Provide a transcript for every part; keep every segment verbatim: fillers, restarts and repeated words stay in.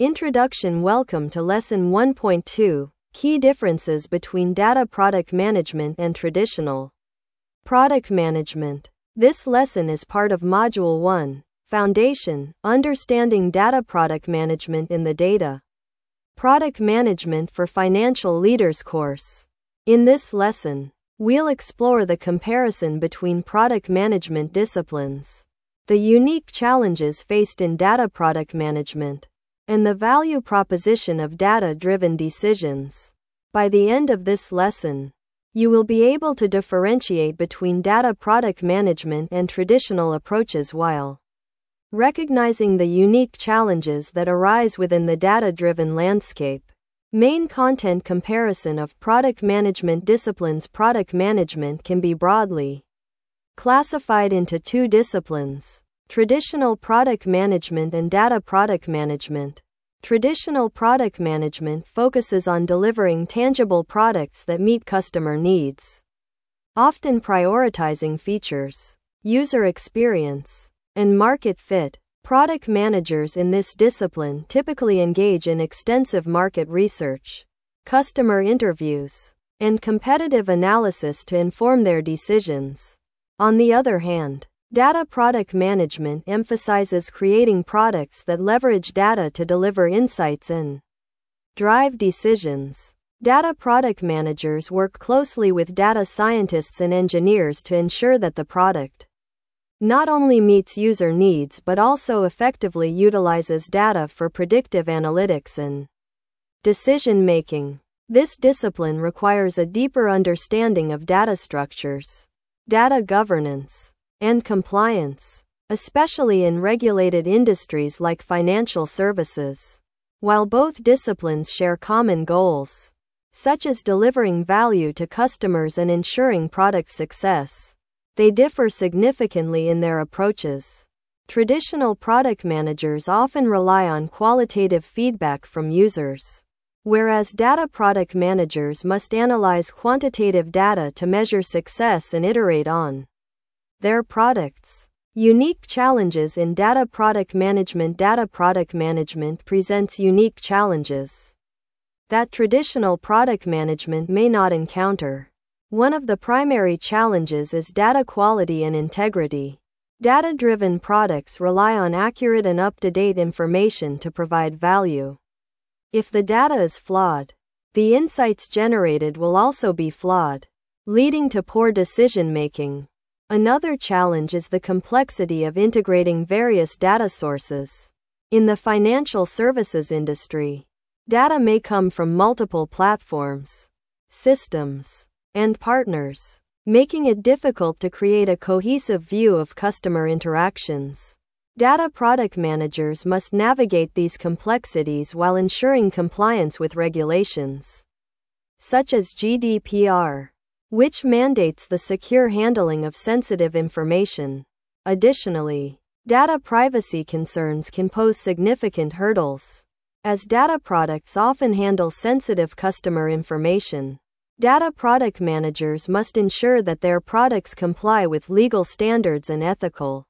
Introduction. Welcome to Lesson one point two, Key Differences between Data Product Management and Traditional Product Management. This lesson is part of Module one, Foundation, Understanding Data Product Management in the Data Product Management for Financial Leaders course. In this lesson, we'll explore the comparison between product management disciplines, the unique challenges faced in data product management, and the value proposition of data-driven decisions. By the end of this lesson, you will be able to differentiate between data product management and traditional approaches while recognizing the unique challenges that arise within the data-driven landscape. Main content comparison of product management disciplines. Product management can be broadly classified into two disciplines: traditional product management and data product management. Traditional product management focuses on delivering tangible products that meet customer needs, often prioritizing features, user experience, and market fit. Product managers in this discipline typically engage in extensive market research, customer interviews, and competitive analysis to inform their decisions. On the other hand, data product management emphasizes creating products that leverage data to deliver insights and drive decisions. Data product managers work closely with data scientists and engineers to ensure that the product not only meets user needs but also effectively utilizes data for predictive analytics and decision making. This discipline requires a deeper understanding of data structures, data governance, and compliance, especially in regulated industries like financial services. While both disciplines share common goals, such as delivering value to customers and ensuring product success, they differ significantly in their approaches. Traditional product managers often rely on qualitative feedback from users, whereas data product managers must analyze quantitative data to measure success and iterate on their products. Unique challenges in data product management. Data product management presents unique challenges that traditional product management may not encounter. One of the primary challenges is data quality and integrity. Data-driven products rely on accurate and up-to-date information to provide value. If the data is flawed, the insights generated will also be flawed, leading to poor decision-making. Another challenge is the complexity of integrating various data sources. In the financial services industry, data may come from multiple platforms, systems, and partners, making it difficult to create a cohesive view of customer interactions. Data product managers must navigate these complexities while ensuring compliance with regulations, such as G D P R, which mandates the secure handling of sensitive information. Additionally, data privacy concerns can pose significant hurdles, as data products often handle sensitive customer information. Data product managers must ensure that their products comply with legal standards and ethical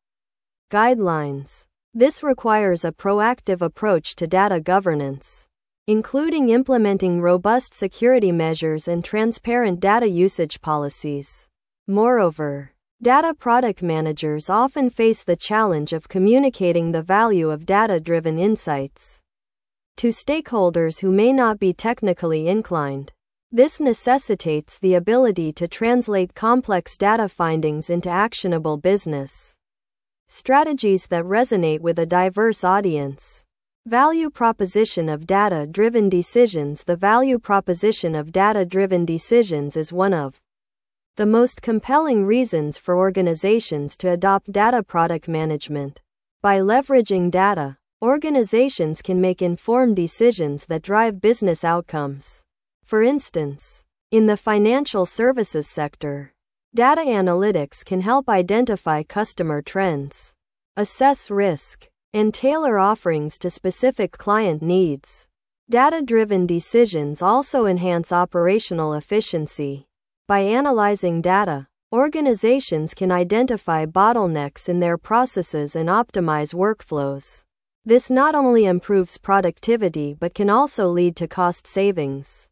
guidelines. This requires a proactive approach to data governance, including implementing robust security measures and transparent data usage policies. Moreover, data product managers often face the challenge of communicating the value of data-driven insights to stakeholders who may not be technically inclined. This necessitates the ability to translate complex data findings into actionable business strategies that resonate with a diverse audience. Value proposition of data-driven decisions. The value proposition of data-driven decisions is one of the most compelling reasons for organizations to adopt data product management. By leveraging data, organizations can make informed decisions that drive business outcomes. For instance, in the financial services sector, data analytics can help identify customer trends, assess risk, and tailor offerings to specific client needs. Data-driven decisions also enhance operational efficiency. By analyzing data, organizations can identify bottlenecks in their processes and optimize workflows. This not only improves productivity but can also lead to cost savings.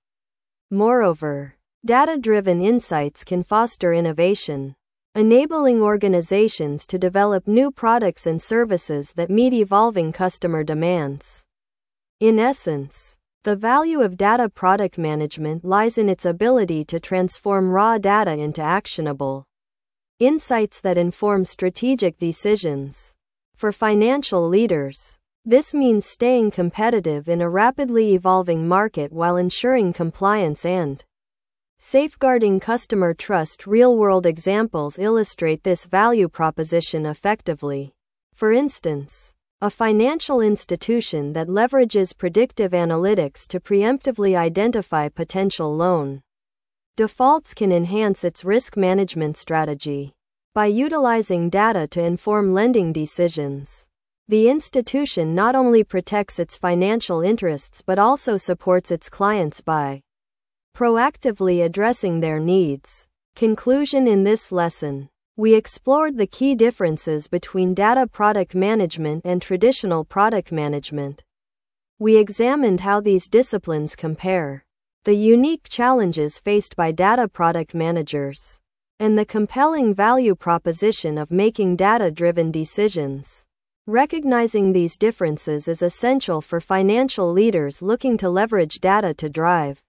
Moreover, data-driven insights can foster innovation, enabling organizations to develop new products and services that meet evolving customer demands. In essence, the value of data product management lies in its ability to transform raw data into actionable insights that inform strategic decisions. For financial leaders, this means staying competitive in a rapidly evolving market while ensuring compliance and safeguarding customer trust. Real-world examples illustrate this value proposition effectively. For instance, a financial institution that leverages predictive analytics to preemptively identify potential loan defaults can enhance its risk management strategy. By utilizing data to inform lending decisions, the institution not only protects its financial interests but also supports its clients by proactively addressing their needs. Conclusion: in this lesson, we explored the key differences between data product management and traditional product management. We examined how these disciplines compare, the unique challenges faced by data product managers, and the compelling value proposition of making data-driven decisions. Recognizing these differences is essential for financial leaders looking to leverage data to drive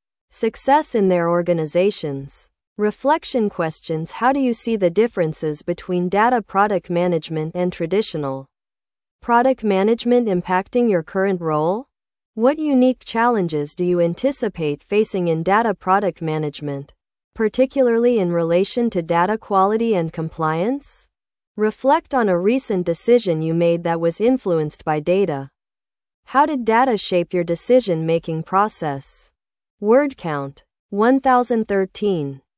success in their organizations. Reflection questions: how do you see the differences between data product management and traditional product management impacting your current role? What unique challenges do you anticipate facing in data product management, particularly in relation to data quality and compliance? Reflect on a recent decision you made that was influenced by data. How did data shape your decision-making process? Word count: one thousand thirteen.